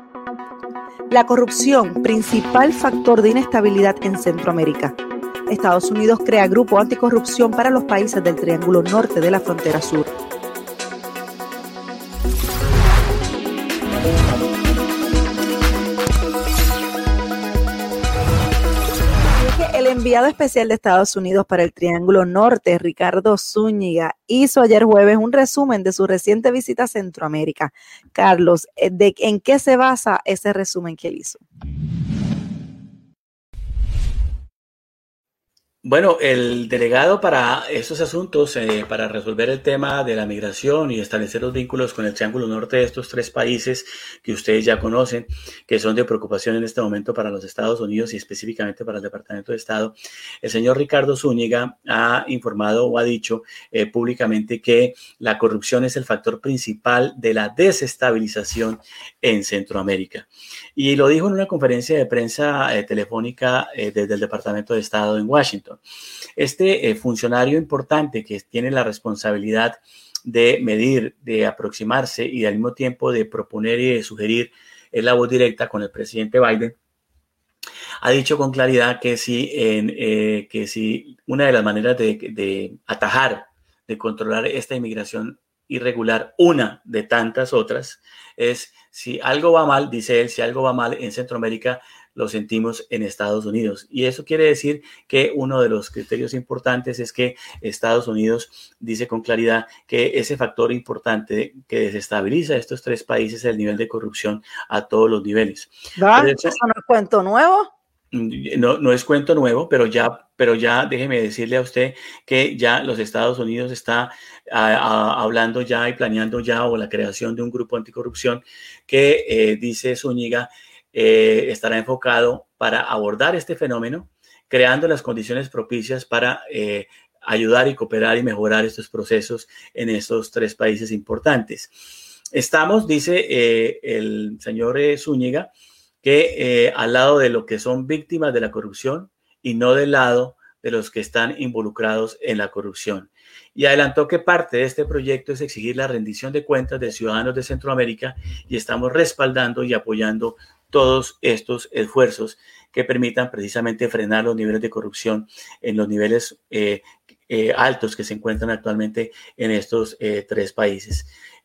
La corrupción, principal factor de inestabilidad en Centroamérica. Estados Unidos crea grupo anticorrupción para los países del Triángulo Norte de la frontera sur. El enviado especial de Estados Unidos para el Triángulo Norte, Ricardo Zúñiga, hizo ayer jueves un resumen de su reciente visita a Centroamérica. Carlos, ¿en qué se basa ese resumen que él hizo? Bueno, el delegado para estos asuntos, para resolver el tema de la migración y establecer los vínculos con el Triángulo Norte de estos tres países que ustedes ya conocen, que son de preocupación en este momento para los Estados Unidos y específicamente para el Departamento de Estado, el señor Ricardo Zúñiga ha informado o ha dicho públicamente que la corrupción es el factor principal de la desestabilización en Centroamérica. Y lo dijo en una conferencia de prensa telefónica desde el Departamento de Estado en Washington. Este funcionario importante que tiene la responsabilidad de medir, de aproximarse y al mismo tiempo de proponer y de sugerir es la voz directa con el presidente Biden, ha dicho con claridad que si una de las maneras de atajar, de controlar esta inmigración irregular, una de tantas otras, es si algo va mal, dice él, si algo va mal en Centroamérica, lo sentimos en Estados Unidos. Y eso quiere decir que uno de los criterios importantes es que Estados Unidos dice con claridad que ese factor importante que desestabiliza estos tres países es el nivel de corrupción a todos los niveles. ¿Eso no es cuento nuevo? No es cuento nuevo, pero ya déjeme decirle a usted que ya los Estados Unidos está hablando ya y planeando ya o la creación de un grupo anticorrupción que dice Zúñiga estará enfocado para abordar este fenómeno, creando las condiciones propicias para ayudar y cooperar y mejorar estos procesos en estos tres países importantes. Estamos, dice el señor Zúñiga, que al lado de lo que son víctimas de la corrupción y no del lado de los que están involucrados en la corrupción. Y adelantó que parte de este proyecto es exigir la rendición de cuentas de ciudadanos de Centroamérica y estamos respaldando y apoyando todos estos esfuerzos que permitan precisamente frenar los niveles de corrupción en los niveles altos que se encuentran actualmente en estos tres países.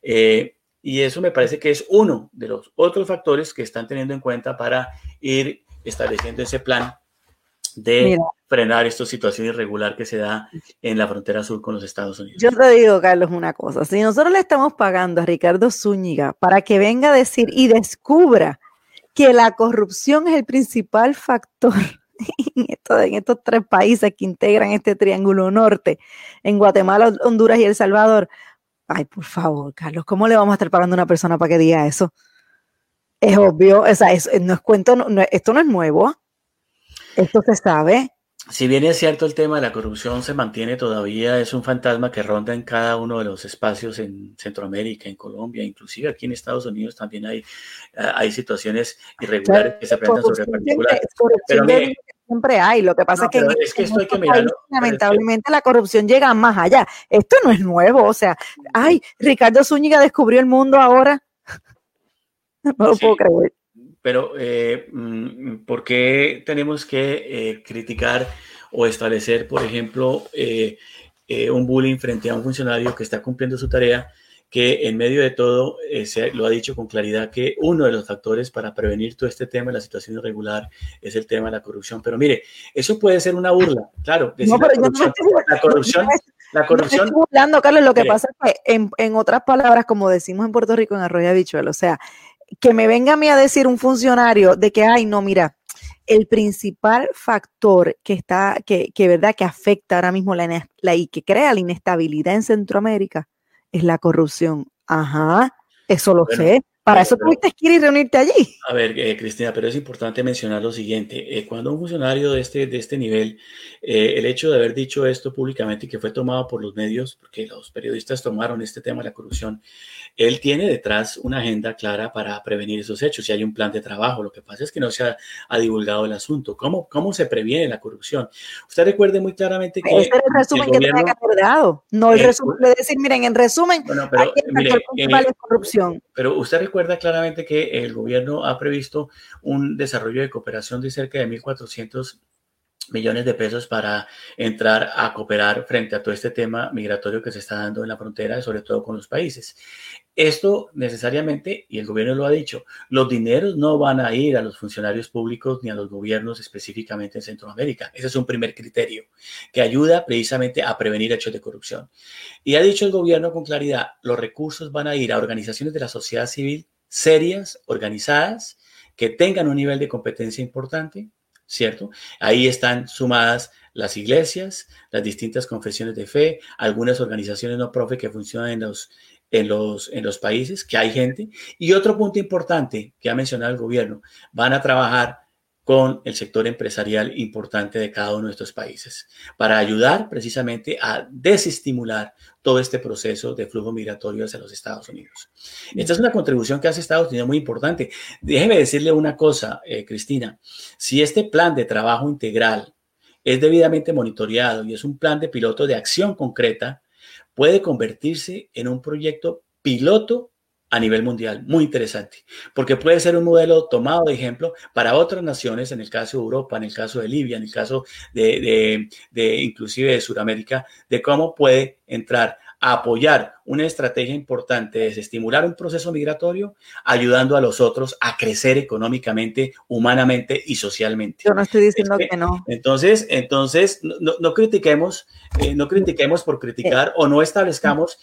Y eso me parece que es uno de los otros factores que están teniendo en cuenta para ir estableciendo ese plan de frenar esta situación irregular que se da en la frontera sur con los Estados Unidos. Yo te digo, Carlos, una cosa. Si nosotros le estamos pagando a Ricardo Zúñiga para que venga a decir y descubra que la corrupción es el principal factor en estos tres países que integran este Triángulo Norte, en Guatemala, Honduras y El Salvador. Ay, por favor, Carlos, ¿cómo le vamos a estar pagando a una persona para que diga eso? Es obvio, o sea, no es cuento, esto no es nuevo, esto se sabe. Si bien es cierto el tema de la corrupción se mantiene todavía, es un fantasma que ronda en cada uno de los espacios en Centroamérica, en Colombia, inclusive aquí en Estados Unidos también hay situaciones irregulares que se presentan sobre particulares. Pero mire, siempre hay, lo que pasa es que esto hay que mirarlo, lamentablemente la corrupción llega más allá. Esto no es nuevo, o sea, ay, Ricardo Zúñiga descubrió el mundo ahora. No lo puedo creer. Pero, ¿por qué tenemos que criticar o establecer, por ejemplo, un bullying frente a un funcionario que está cumpliendo su tarea, que en medio de todo lo ha dicho con claridad que uno de los factores para prevenir todo este tema de la situación irregular es el tema de la corrupción? Pero mire, eso puede ser una burla, claro. No, pero la corrupción. No estoy burlando, Carlos, lo que pasa es que en otras palabras, como decimos en Puerto Rico, en arroyo habichuela, o sea, que me venga a mí a decir un funcionario de que, ay, no, mira, el principal factor que verdad que afecta ahora mismo y que crea la inestabilidad en Centroamérica es la corrupción. Ajá, eso lo sé. Para eso tuviste que ir y reunirte allí. A ver, Cristina, pero es importante mencionar lo siguiente. Cuando un funcionario de este nivel, el hecho de haber dicho esto públicamente y que fue tomado por los medios, porque los periodistas tomaron este tema de la corrupción, él tiene detrás una agenda clara para prevenir esos hechos y hay un plan de trabajo. Lo que pasa es que no se ha divulgado el asunto. ¿Cómo se previene la corrupción? Usted recuerde muy claramente que ese es el resumen que tenía que haber dado. No el resumen de decir, miren, en resumen, bueno, pero, hay el factor principal de corrupción. Pero usted recuerda recuerda claramente que el gobierno ha previsto un desarrollo de cooperación de cerca de 1.400 millones de pesos para entrar a cooperar frente a todo este tema migratorio que se está dando en la frontera, sobre todo con los países. Esto necesariamente, y el gobierno lo ha dicho, los dineros no van a ir a los funcionarios públicos ni a los gobiernos específicamente en Centroamérica. Ese es un primer criterio que ayuda precisamente a prevenir hechos de corrupción. Y ha dicho el gobierno con claridad, los recursos van a ir a organizaciones de la sociedad civil serias, organizadas, que tengan un nivel de competencia importante, ¿cierto? Ahí están sumadas las iglesias, las distintas confesiones de fe, algunas organizaciones no profit que funcionan en los países, que hay gente. Y otro punto importante que ha mencionado el gobierno, van a trabajar con el sector empresarial importante de cada uno de estos países para ayudar precisamente a desestimular todo este proceso de flujo migratorio hacia los Estados Unidos. Esta es una contribución que hace Estados Unidos muy importante. Déjeme decirle una cosa, Cristina, si este plan de trabajo integral es debidamente monitoreado y es un plan de piloto de acción concreta, puede convertirse en un proyecto piloto a nivel mundial, muy interesante, porque puede ser un modelo tomado de ejemplo para otras naciones, en el caso de Europa, en el caso de Libia, en el caso de inclusive de Sudamérica, de cómo puede entrar a apoyar una estrategia importante de desestimular un proceso migratorio, ayudando a los otros a crecer económicamente, humanamente y socialmente. Yo no estoy diciendo que no. Entonces no critiquemos por criticar o no establezcamos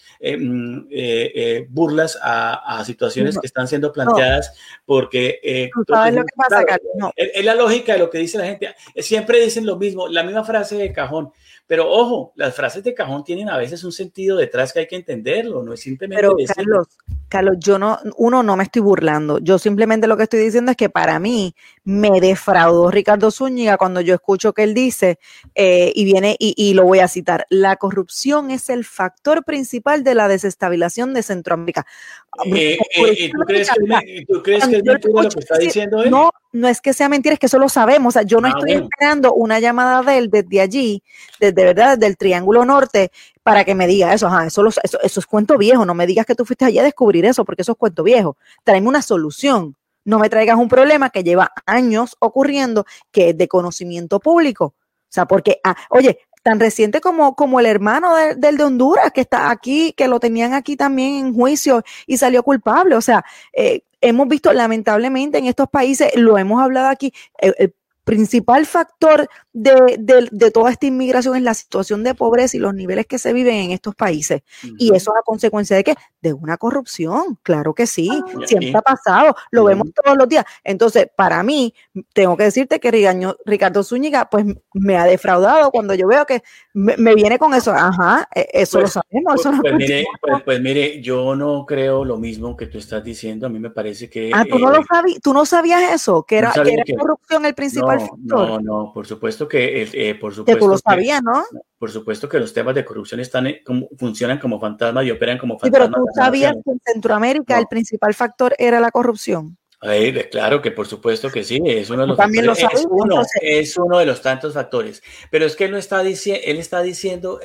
burlas a situaciones que están siendo planteadas porque... ¿Sabes lo que pasa, Carlos? No. Es la lógica de lo que dice la gente. Siempre dicen lo mismo, la misma frase de cajón. Pero ojo, las frases de cajón tienen a veces un sentido detrás que hay que entenderlo, no es simplemente pero decirlo. Carlos, yo no me estoy burlando. Yo simplemente lo que estoy diciendo es que para mí me defraudó Ricardo Zúñiga cuando yo escucho que él dice, y viene, y lo voy a citar, la corrupción es el factor principal de la desestabilización de Centroamérica. ¿Tú crees que es mentira lo que está diciendo él? No es que sea mentira, es que eso lo sabemos. O sea, yo no estoy esperando una llamada de él desde allí, desde el Triángulo Norte, para que me diga eso. Eso es cuento viejo. No me digas que tú fuiste allí a descubrir eso, porque eso es cuento viejo. Tráeme una solución. No me traigas un problema que lleva años ocurriendo, que es de conocimiento público. O sea, porque, oye, tan reciente como el hermano del de Honduras, que está aquí, que lo tenían aquí también en juicio y salió culpable. O sea, hemos visto lamentablemente en estos países, lo hemos hablado aquí, el principal factor de toda esta inmigración es la situación de pobreza y los niveles que se viven en estos países. Y eso es a consecuencia de ¿qué? De una corrupción, claro que sí, siempre ha pasado, lo vemos todos los días. Entonces, para mí, tengo que decirte que Ricardo Zúñiga, pues me ha defraudado cuando yo veo que me viene con eso. Eso lo sabemos. Eso pues mire, yo no creo lo mismo que tú estás diciendo. A mí me parece que... ¿Tú no sabías eso? Que era corrupción el principal factor. No, por supuesto que tú lo sabías, ¿no? Por supuesto que los temas de corrupción funcionan como fantasmas y operan como fantasmas. Sí, pero tú sabías que en Centroamérica el principal factor era la corrupción. Claro que por supuesto que sí, es uno de los también factores, es uno de los tantos factores, pero es que él está diciendo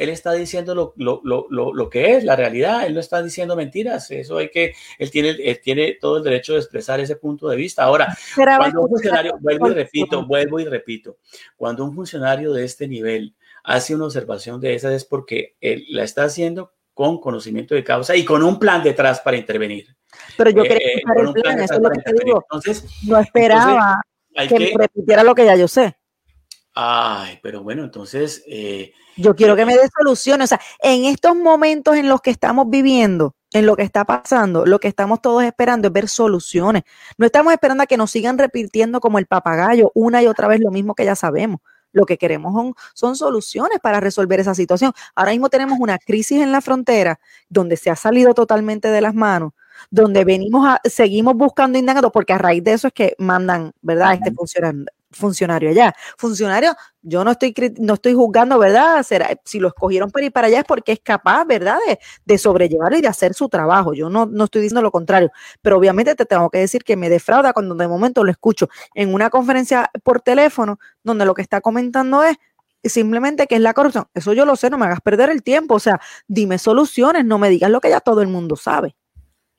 lo que es la realidad, él no está diciendo mentiras, él tiene todo el derecho de expresar ese punto de vista. Ahora, cuando un funcionario, vuelvo y repito, cuando un funcionario de este nivel hace una observación de esas es porque él la está haciendo con conocimiento de causa y con un plan detrás para intervenir. Pero yo quería escuchar el plan, eso es lo que te digo. Entonces, no esperaba que me repitiera lo que ya yo sé. Pero bueno, entonces... yo quiero que me dé soluciones. O sea, en estos momentos en los que estamos viviendo, en lo que está pasando, lo que estamos todos esperando es ver soluciones. No estamos esperando a que nos sigan repitiendo como el papagayo una y otra vez lo mismo que ya sabemos. Lo que queremos son soluciones para resolver esa situación. Ahora mismo tenemos una crisis en la frontera donde se ha salido totalmente de las manos, donde seguimos buscando indagando, porque a raíz de eso es que mandan, ¿verdad?, este funcionario allá. Funcionario, yo no estoy juzgando, ¿verdad? Si lo escogieron para ir para allá es porque es capaz, ¿verdad?, de sobrellevar y de hacer su trabajo. Yo no estoy diciendo lo contrario, pero obviamente te tengo que decir que me defrauda cuando de momento lo escucho en una conferencia por teléfono donde lo que está comentando es simplemente que es la corrupción. Eso yo lo sé, no me hagas perder el tiempo. O sea, dime soluciones, no me digas lo que ya todo el mundo sabe.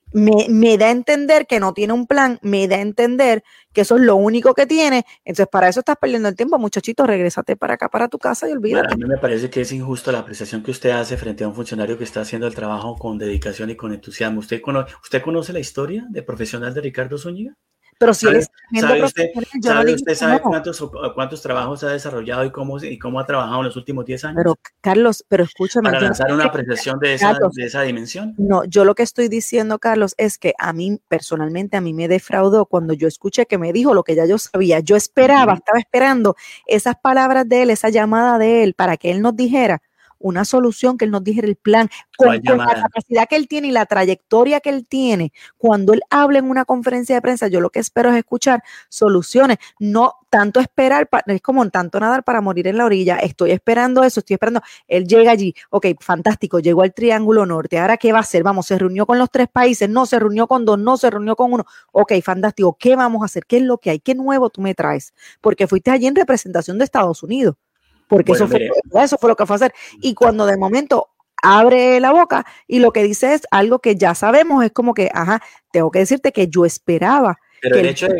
Me da a entender que no tiene un plan, me da a entender que eso es lo único que tiene. Entonces, para eso estás perdiendo el tiempo, muchachito, regrésate para acá, para tu casa y olvídate. Bueno, a mí me parece que es injusto la apreciación que usted hace frente a un funcionario que está haciendo el trabajo con dedicación y con entusiasmo. ¿Usted conoce la historia de profesional de Ricardo Zúñiga? Pero si él es ¿Sabe usted, yo no digo sabe no. cuántos trabajos ha desarrollado y cómo ha trabajado en los últimos 10 años? Pero, Carlos, pero escúchame. Para lanzar una apreciación de esa dimensión. No, yo lo que estoy diciendo, Carlos, es que a mí, personalmente, a mí me defraudó cuando yo escuché que me dijo lo que ya yo sabía. Yo esperaba, estaba esperando esas palabras de él, esa llamada de él, para que él nos dijera una solución, que él nos dijera el plan, con la capacidad que él tiene y la trayectoria que él tiene. Cuando él habla en una conferencia de prensa, yo lo que espero es escuchar soluciones, no tanto esperar, es como tanto nadar para morir en la orilla. Estoy esperando eso, estoy esperando. Él llega allí, ok, fantástico, llegó al Triángulo Norte, ¿ahora qué va a hacer? Vamos, se reunió con los 3 países, no, se reunió con 2, no, se reunió con 1. Ok, fantástico, ¿qué vamos a hacer? ¿Qué es lo que hay? ¿Qué nuevo tú me traes? Porque fuiste allí en representación de Estados Unidos. Porque bueno, eso fue lo que fue a hacer. Y cuando de momento abre la boca y lo que dice es algo que ya sabemos, es como que, ajá, tengo que decirte que yo esperaba. Pero el hecho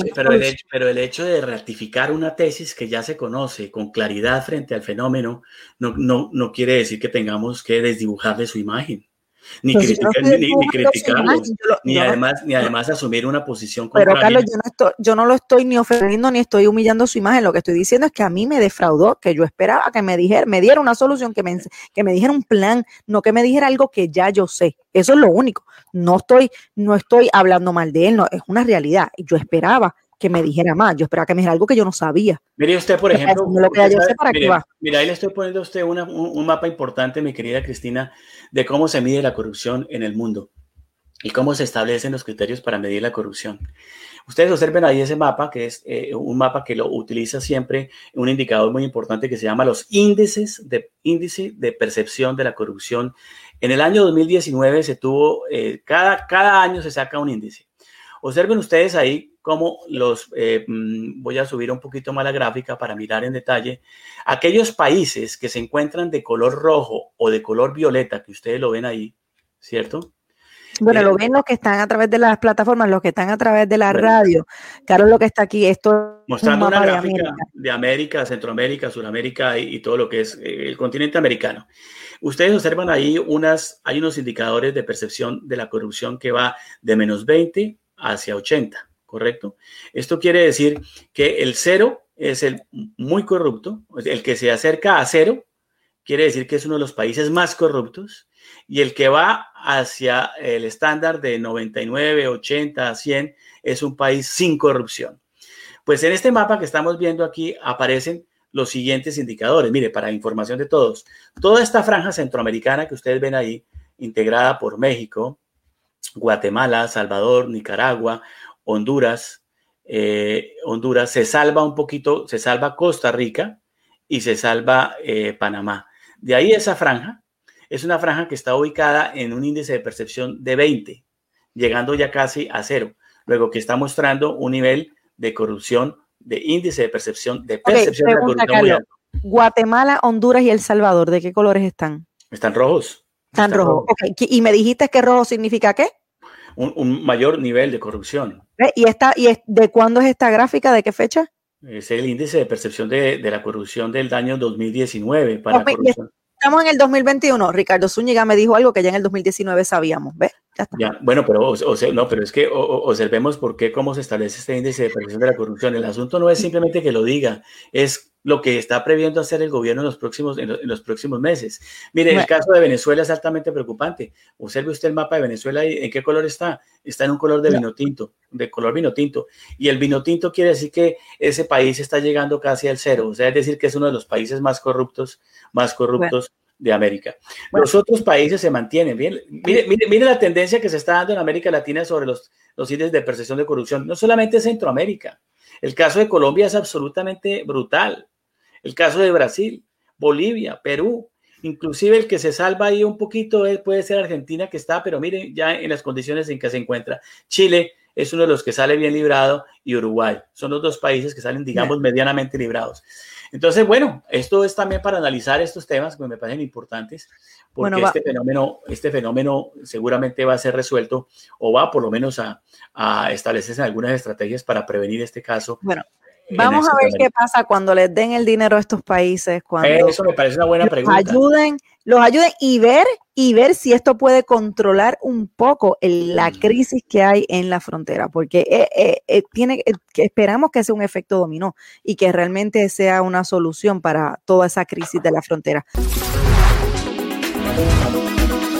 de ratificar una tesis que ya se conoce con claridad frente al fenómeno no quiere decir que tengamos que desdibujarle su imagen. Ni criticarlo, ni además asumir una posición contraria. Pero Carlos, yo no lo estoy ni ofendiendo ni estoy humillando su imagen. Lo que estoy diciendo es que a mí me defraudó, que yo esperaba que me diera una solución, que me dijera un plan, no que me dijera algo que ya yo sé. Eso es lo único. No estoy hablando mal de él, no, es una realidad. Yo esperaba que me dijera más, yo esperaba que me dijera algo que yo no sabía. Mire usted, por ejemplo, mira, ahí le estoy poniendo a usted un mapa importante, mi querida Cristina, de cómo se mide la corrupción en el mundo y cómo se establecen los criterios para medir la corrupción. Ustedes observen ahí ese mapa, que es un mapa que lo utiliza siempre un indicador muy importante que se llama los índice de percepción de la corrupción. En el año 2019 se tuvo, cada año se saca un índice. Observen ustedes ahí cómo voy a subir un poquito más la gráfica para mirar en detalle, aquellos países que se encuentran de color rojo o de color violeta, que ustedes lo ven ahí, ¿cierto? Bueno, lo ven los que están a través de las plataformas, los que están a través de la radio. Carlos, lo que está aquí, esto mostrando una gráfica de América, Centroamérica, Suramérica y todo lo que es el continente americano. Ustedes observan ahí hay unos indicadores de percepción de la corrupción que va de menos 20 hacia 80, ¿correcto? Esto quiere decir que el 0 es el muy corrupto, el que se acerca a 0 quiere decir que es uno de los países más corruptos, y el que va hacia el estándar de 99, 80, 100 es un país sin corrupción. Pues en este mapa que estamos viendo aquí aparecen los siguientes indicadores. Mire, para información de todos, toda esta franja centroamericana que ustedes ven ahí, integrada por México, Guatemala, Salvador, Nicaragua, Honduras, se salva un poquito, se salva Costa Rica y se salva Panamá. De ahí esa franja es una franja que está ubicada en un índice de percepción de 20, llegando ya casi a 0, luego que está mostrando un nivel de corrupción, de índice de percepción de la corrupción muy alto. Guatemala, Honduras y El Salvador, ¿de qué colores están? Están rojos. Están rojos. Okay. ¿Y me dijiste que rojo significa qué? Un mayor nivel de corrupción. ¿Y de cuándo es esta gráfica? ¿De qué fecha? Es el índice de percepción de la corrupción del año 2019 para corrupción. Estamos en el 2021. Ricardo Zúñiga me dijo algo que ya en el 2019 sabíamos. ¿Ves? Ya está. Ya, bueno, pero es que observemos cómo se establece este índice de percepción de la corrupción. El asunto no es simplemente que lo diga, es lo que está previendo hacer el gobierno en los próximos meses. Mire, el caso de Venezuela es altamente preocupante. Observe usted el mapa de Venezuela y ¿en qué color está? Está en un color de vino tinto, de color vino tinto. Y el vino tinto quiere decir que ese país está llegando casi al 0. O sea, es decir, que es uno de los países más corruptos de América. Los otros países se mantienen bien. Mire la tendencia que se está dando en América Latina sobre los índices de percepción de corrupción. No solamente Centroamérica. El caso de Colombia es absolutamente brutal. El caso de Brasil, Bolivia, Perú, inclusive el que se salva ahí un poquito puede ser Argentina, que está, pero miren ya en las condiciones en que se encuentra. Chile es uno de los que sale bien librado, y Uruguay. Son los dos países que salen, digamos, medianamente librados. Entonces, bueno, esto es también para analizar estos temas que me parecen importantes, porque este fenómeno seguramente va a ser resuelto, o va por lo menos a establecerse algunas estrategias para prevenir este caso. Bueno, vamos a ver qué pasa cuando les den el dinero a estos países, cuando eso me parece una buena pregunta. Los ayuden y ver si esto puede controlar un poco la crisis que hay en la frontera, porque esperamos que sea un efecto dominó y que realmente sea una solución para toda esa crisis de la frontera.